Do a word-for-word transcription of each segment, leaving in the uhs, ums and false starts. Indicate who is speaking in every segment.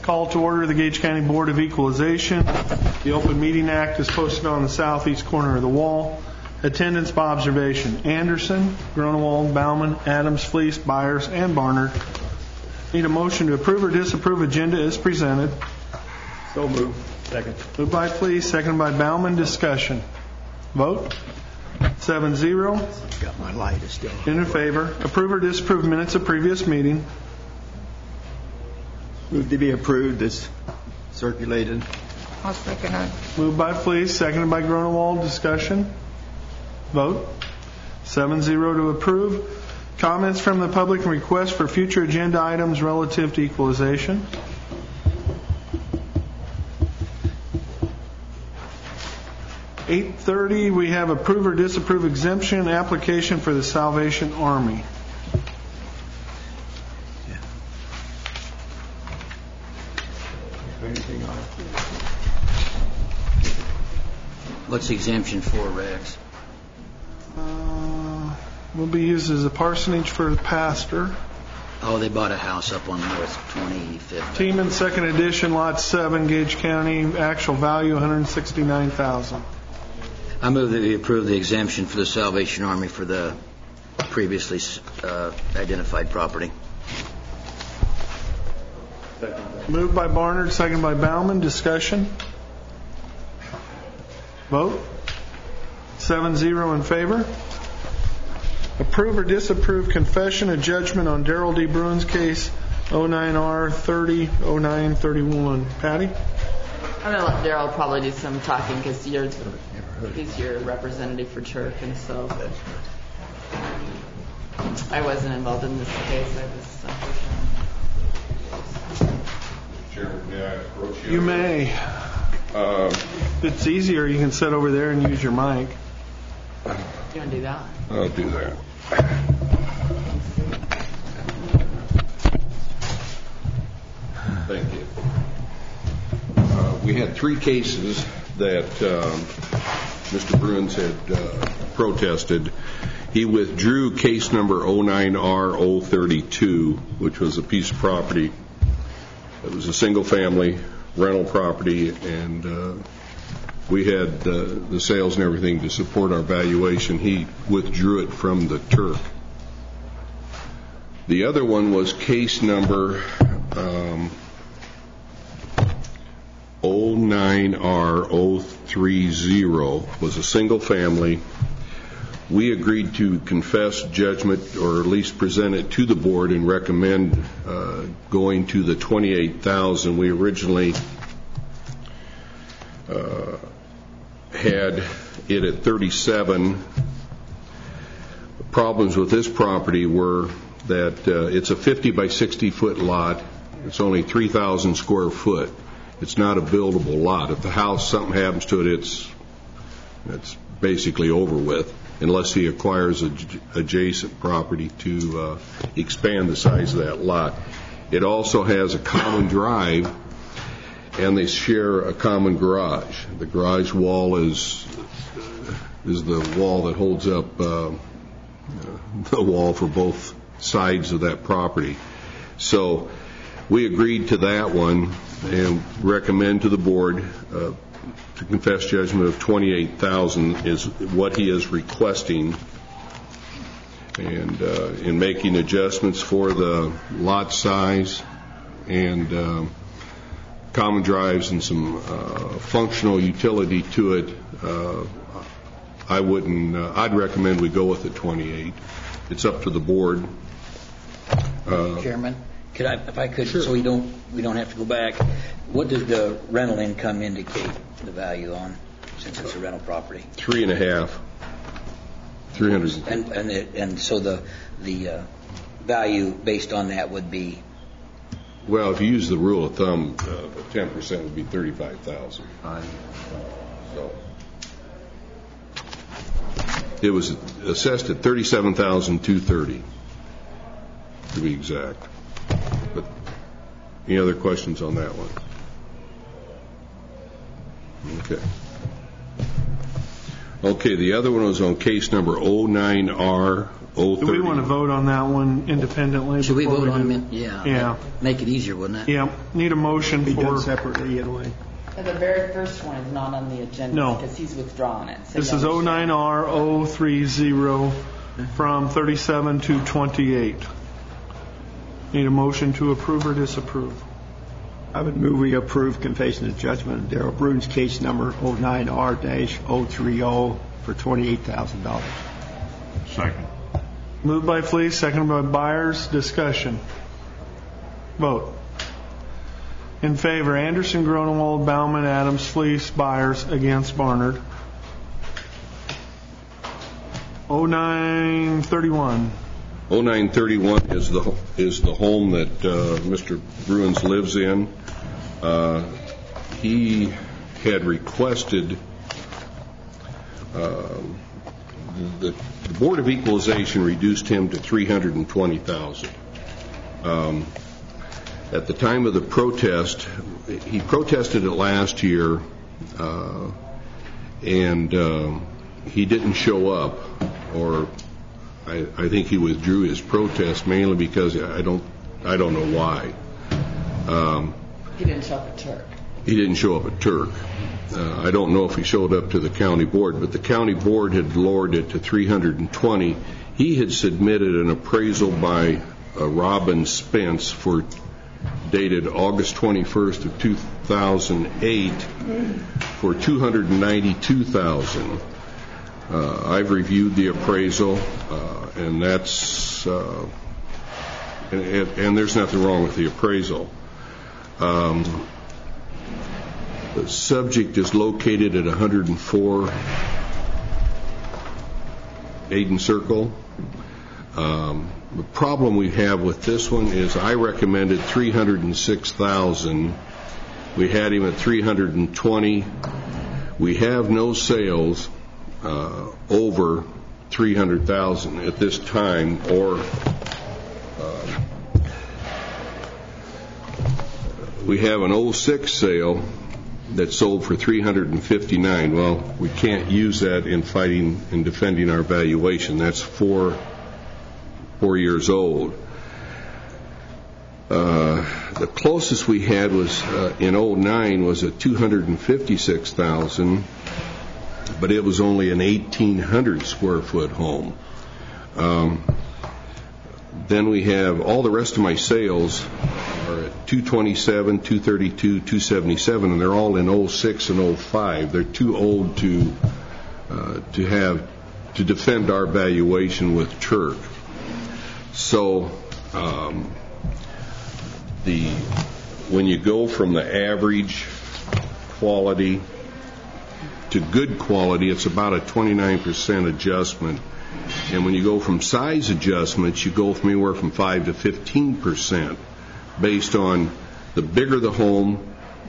Speaker 1: Call to order the Gage County Board of Equalization. The Open Meeting Act is posted on the southeast corner of the wall. Attendance by observation: Anderson, Grunewald, Bauman, Adams, Fleece, Byers, and Barnard. Need a motion to approve or disapprove agenda as presented.
Speaker 2: So moved. Second.
Speaker 1: Moved by Fleece, seconded by Bauman. Discussion. Vote. Seven zero.
Speaker 2: Got my light still.
Speaker 1: In favor. Approve or disapprove minutes of previous meeting.
Speaker 2: Move to be approved as circulated.
Speaker 3: I'll second it.
Speaker 1: Moved by Fleece, seconded by Grunewald. Discussion. Vote. Seven zero to approve. Comments from the public and requests for future agenda items relative to equalization. eight thirty, we have approve or disapprove exemption application for the Salvation Army.
Speaker 2: Yeah. Anything on it?
Speaker 4: What's the exemption for, Rex?
Speaker 1: Uh, will be used as a parsonage for the pastor.
Speaker 4: Oh, they bought a house up on North twenty-fifth.
Speaker 1: Teeman, second edition, lot seven, Gage County, actual value one hundred sixty-nine thousand dollars.
Speaker 4: I move that we approve the exemption for the Salvation Army for the previously uh, identified property.
Speaker 1: Moved by Barnard, second by Bauman. Discussion. Vote. seven zero in favor. Approve or disapprove confession of judgment on Darrell D. Bruin's case oh nine R thirty oh nine thirty-one. Patty?
Speaker 5: I'm going to let Darrell probably do some talking because you're, he's your representative for Turk, and so I wasn't involved in this case. I was unfortunately.
Speaker 6: Chairman, may I approach you?
Speaker 1: You may.
Speaker 6: Uh,
Speaker 1: If it's easier, you can sit over there and use your mic.
Speaker 5: You want to do that?
Speaker 6: I'll do that. Thank you. Uh, we had three cases that um, Mister Bruins had uh, protested. He withdrew case number oh nine R oh thirty-two, which was a piece of property. It was a single-family rental property, and uh, we had uh, the sales and everything to support our valuation. He withdrew it from the Turk. The other one was case number um, oh nine R oh thirty, was a single family. We agreed to confess judgment, or at least present it to the board and recommend uh, going to the twenty-eight thousand. We originally uh, had it at thirty-seven. The problems with this property were that uh, it's a fifty by sixty foot lot. It's only three thousand square foot. It's not a buildable lot. If the house, something happens to it, it's it's basically over with, unless he acquires a adjacent property to uh, expand the size of that lot. It also has a common drive, and they share a common garage. The garage wall is is the wall that holds up uh, the wall for both sides of that property. So we agreed to that one and recommend to the board uh, to confess judgment of twenty-eight thousand is what he is requesting, and uh, in making adjustments for the lot size and uh, common drives and some uh, functional utility to it. uh, I wouldn't uh, I'd recommend we go with the twenty-eight. It's up to the board. uh,
Speaker 4: Chairman, could I, if I could,
Speaker 6: Sure.
Speaker 4: so we don't we don't have to go back. What does the rental income indicate the value on, since it's a rental property?
Speaker 6: three and a half three hundred.
Speaker 4: And and it, and so the the uh, value based on that would be.
Speaker 6: Well, if you use the rule of thumb, uh, ten percent would be thirty-five thousand. So it was assessed at thirty-seven thousand two hundred thirty, to be exact. But any other questions on that one? Okay. Okay, the other one was on case number oh nine R oh
Speaker 1: Do we want to
Speaker 6: thirty.
Speaker 1: vote on that one independently?
Speaker 4: Should we
Speaker 1: before
Speaker 4: vote on
Speaker 1: do-
Speaker 4: them? in- Yeah.
Speaker 1: Yeah.
Speaker 4: Make it easier, wouldn't it?
Speaker 1: Yeah, need a motion
Speaker 2: Be done
Speaker 1: for,
Speaker 2: separately anyway.
Speaker 5: And the very first one is not on the agenda.
Speaker 1: No.
Speaker 5: Because he's withdrawn it. So
Speaker 1: this
Speaker 5: yeah,
Speaker 1: is
Speaker 5: we
Speaker 1: oh
Speaker 5: should-
Speaker 1: nine R oh three zero from thirty-seven to twenty-eight. Need a motion to approve or disapprove?
Speaker 2: I would move we approve confession of judgment of Darrell Bruins case number oh nine R oh three oh for twenty-eight thousand dollars.
Speaker 3: Second.
Speaker 1: Moved by Fleece, seconded by Byers. Discussion. Vote. In favor, Anderson, Gronewald, Bauman, Adams, Fleece, Byers. Against, Barnard. oh nine thirty-one.
Speaker 6: oh nine thirty-one is the, is the home that uh, Mister Bruins lives in. Uh, He had requested, um, the the Board of Equalization reduced him to three hundred twenty thousand dollars. Um, At the time of the protest, he protested it last year, uh, and uh, he didn't show up, or I, I think he withdrew his protest mainly because I don't I don't know why. Um,
Speaker 5: He didn't show up at Turk.
Speaker 6: he didn't show up at Turk. Uh, I don't know if he showed up to the county board, but the county board had lowered it to three hundred twenty. He had submitted an appraisal by uh, Robin Spence for dated August twenty-first of two thousand eight for two hundred ninety-two thousand dollars. Uh, I've reviewed the appraisal, uh, and that's uh, and, and, and there's nothing wrong with the appraisal. Um, the subject is located at one hundred four Aiden Circle. Um, the problem we have with this one is I recommended three hundred six thousand dollars. We had him at three hundred twenty. We have no sales uh, over three hundred thousand dollars at this time, or uh, we have an oh six sale that sold for three hundred fifty-nine. Well, we can't use that in fighting and defending our valuation. That's four four years old. Uh, the closest we had was uh, in oh nine was at two hundred fifty-six thousand, but it was only an eighteen hundred square foot home. Um, then we have all the rest of my sales are at two twenty-seven, two thirty-two, two seventy-seven, and they're all in oh six and oh five. They're too old to uh, to have to defend our valuation with Turk. So um, the when you go from the average quality to good quality, it's about a twenty-nine percent adjustment. And when you go from size adjustments, you go from anywhere from five to fifteen percent based on the bigger the home,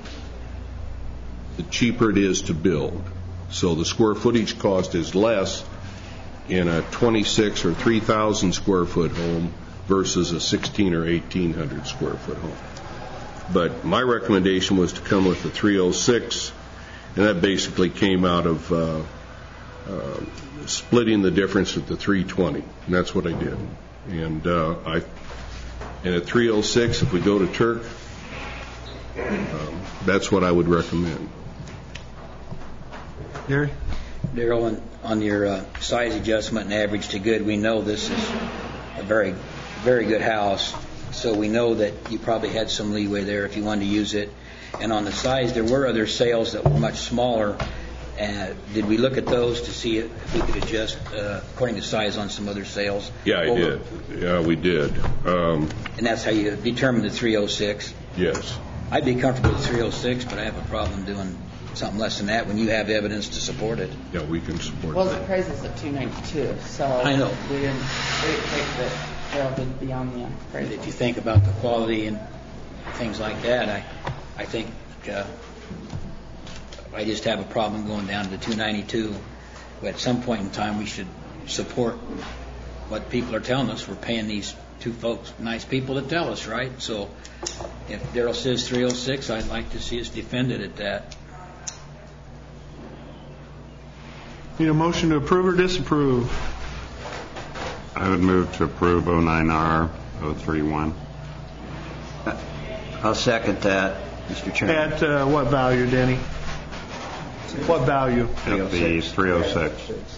Speaker 6: the cheaper it is to build. So the square footage cost is less in a twenty-six or three thousand square foot home versus a sixteen or eighteen hundred square foot home. But my recommendation was to come with the three oh six, and that basically came out of uh, uh, splitting the difference at the three twenty, and that's what I did. And uh, I, and at three oh six, if we go to Turk, um, that's what I would recommend.
Speaker 1: Gary?
Speaker 4: Darrell, on, on your uh, size adjustment and average to good, we know this is a very, very good house, so we know that you probably had some leeway there if you wanted to use it. And on the size, there were other sales that were much smaller. Uh, did we look at those to see if we could adjust uh, according to size on some other sales?
Speaker 6: Yeah, I
Speaker 4: Over-
Speaker 6: did. Yeah, we did. Um,
Speaker 4: And that's how you determined the three oh six.
Speaker 6: yes.
Speaker 4: I'd be comfortable with three oh six, but I have a problem doing something less than that when you have evidence to support it.
Speaker 6: Yeah, we can support
Speaker 5: Well, the
Speaker 6: that.
Speaker 5: appraisal's at two ninety-two, so.
Speaker 4: I know.
Speaker 5: We didn't, we didn't take the, Darrell did beyond the
Speaker 4: But
Speaker 5: appraisal.
Speaker 4: if you think about the quality and things like that, I, I think uh, I just have a problem going down to the two ninety-two. At some point in time, we should support what people are telling us. We're paying these two folks, nice people, to tell us, right? So if Darrell says three oh six, I'd like to see us defend it at that.
Speaker 1: Need a motion to approve or disapprove?
Speaker 6: I
Speaker 3: I would move to approve oh nine R oh three one.
Speaker 7: I'll second that, Mister Chairman.
Speaker 1: At uh, what value, Denny? What value?
Speaker 3: At the three oh six.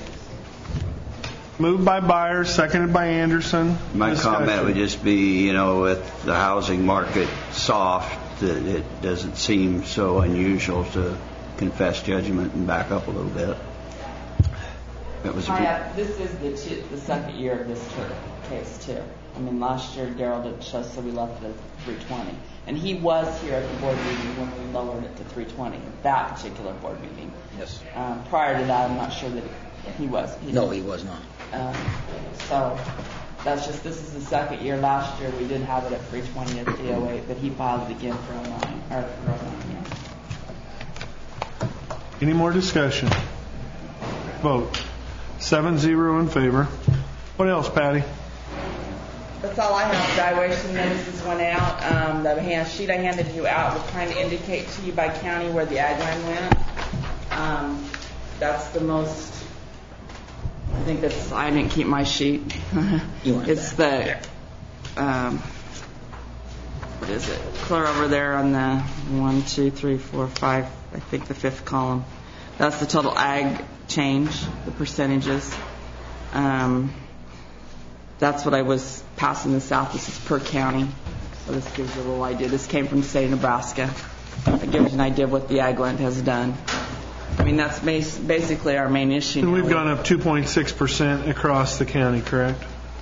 Speaker 1: Moved by Byers, seconded by Anderson.
Speaker 7: My
Speaker 1: Discussion.
Speaker 7: comment would just be, you know, with the housing market soft, that it doesn't seem so unusual to confess judgment and back up a little bit. That was a good.
Speaker 5: I, this is the, two, the second year of this Turk case, too. I mean, last year Daryl didn't show, so we left it at three twenty. And he was here at the board meeting when we lowered it to three twenty, that particular board meeting.
Speaker 4: Yes.
Speaker 5: Um, prior to that, I'm not sure that he was. He
Speaker 4: No, he was not.
Speaker 5: Um, so that's just, this is the second year. Last year we did have it at three twenty at three oh eight, but he filed it again for oh nine, or for oh nine, yeah.
Speaker 1: Any more discussion? Vote. Seven zero in favor. What else, Patty?
Speaker 5: That's all I have. Valuation notices went out. Um, the hand sheet I handed you out was trying to indicate to you by county where the ag land went. Um, that's the most. I think that's. I didn't keep my sheet.
Speaker 4: You want
Speaker 5: It's
Speaker 4: that.
Speaker 5: the. Um, what is it? Clear over there on the one, two, three, four, five. I think the fifth column. That's the total ag change, the percentages. Um, that's what I was passing this out. This is per county. So this gives you a little idea. This came from the state of Nebraska. It gives you an idea of what the ag land has done. I mean, that's bas- basically our main issue.
Speaker 1: And
Speaker 5: now.
Speaker 1: we've gone up two point six percent across the county, correct?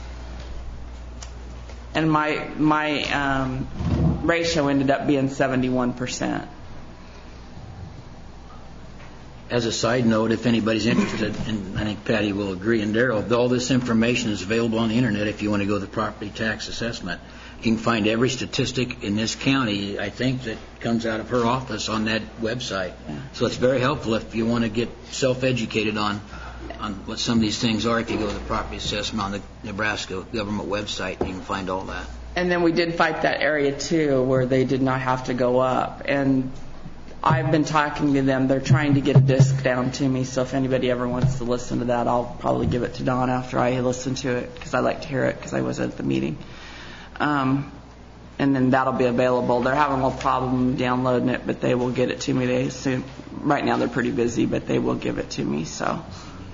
Speaker 5: And my, my um, ratio ended up being seventy-one percent.
Speaker 4: As a side note, if anybody's interested, and I think Patty will agree, and Daryl, all this information is available on the internet if you want to go to the property tax assessment. You can find every statistic in this county, I think, that comes out of her office on that website.
Speaker 5: Yeah.
Speaker 4: So it's very helpful if you want to get self-educated on on what some of these things are. If you go to the property assessment on the Nebraska government website, you can find all that.
Speaker 5: And then we did fight that area too, where they did not have to go up. And I've been talking to them. They're trying to get a disc down to me. So if anybody ever wants to listen to that, I'll probably give it to Don after I listen to it, because I like to hear it because I was at the meeting. Um, and then that'll be available. They're having a little problem downloading it, but they will get it to me. They assume right now they're pretty busy, but they will give it to me. So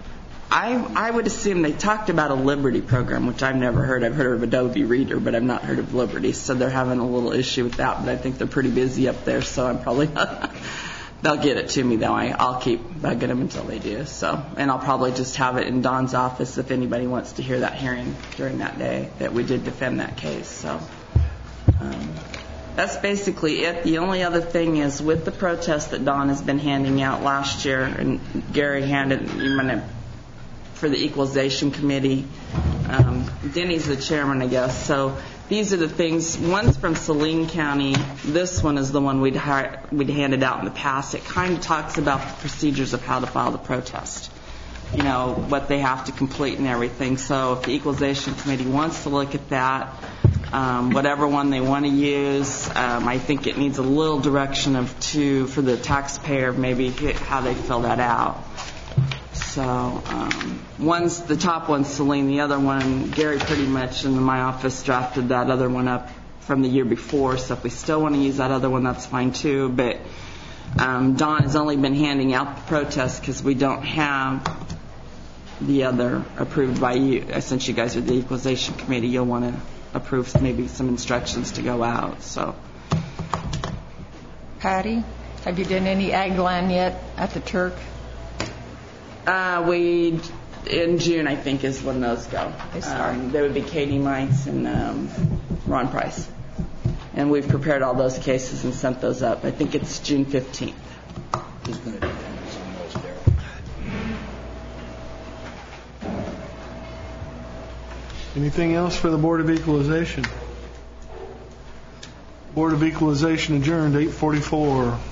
Speaker 5: I I would assume they talked about a Liberty program, which I've never heard. I've heard of Adobe Reader, but I've not heard of Liberty. So they're having a little issue with that, but I think they're pretty busy up there, so I'm probably not. They'll get it to me, though. I, I'll keep bugging them until they do. So, and I'll probably just have it in Don's office if anybody wants to hear that hearing during that day that we did defend that case. So um, that's basically it. The only other thing is with the protest that Don has been handing out last year, and Gary handed you might for the equalization committee. Um, Denny's the chairman, I guess. So these are the things. One's from Saline County. This one is the one we'd, hi- we'd handed out in the past. It kind of talks about the procedures of how to file the protest, you know, what they have to complete and everything. So if the equalization committee wants to look at that, um, whatever one they want to use, um, I think it needs a little direction of two for the taxpayer, maybe how they fill that out. So um, one's the top one's Celine, the other one Gary pretty much in my office drafted that other one up from the year before. So if we still want to use that other one, that's fine too. But um, Don has only been handing out the protest because we don't have the other approved by you. Since you guys are the equalization committee, you'll want to approve maybe some instructions to go out. So,
Speaker 8: Patty, have you done any ag land yet at the Turk?
Speaker 5: Uh, we, in June, I think, is when those go. Um, there would be Katie Mites and um, Ron Price. And we've prepared all those cases and sent those up. I think it's June fifteenth.
Speaker 4: Who's going to do that? Someone else, Daryl.
Speaker 1: Anything else for the Board of Equalization? Board of Equalization adjourned eight forty-four.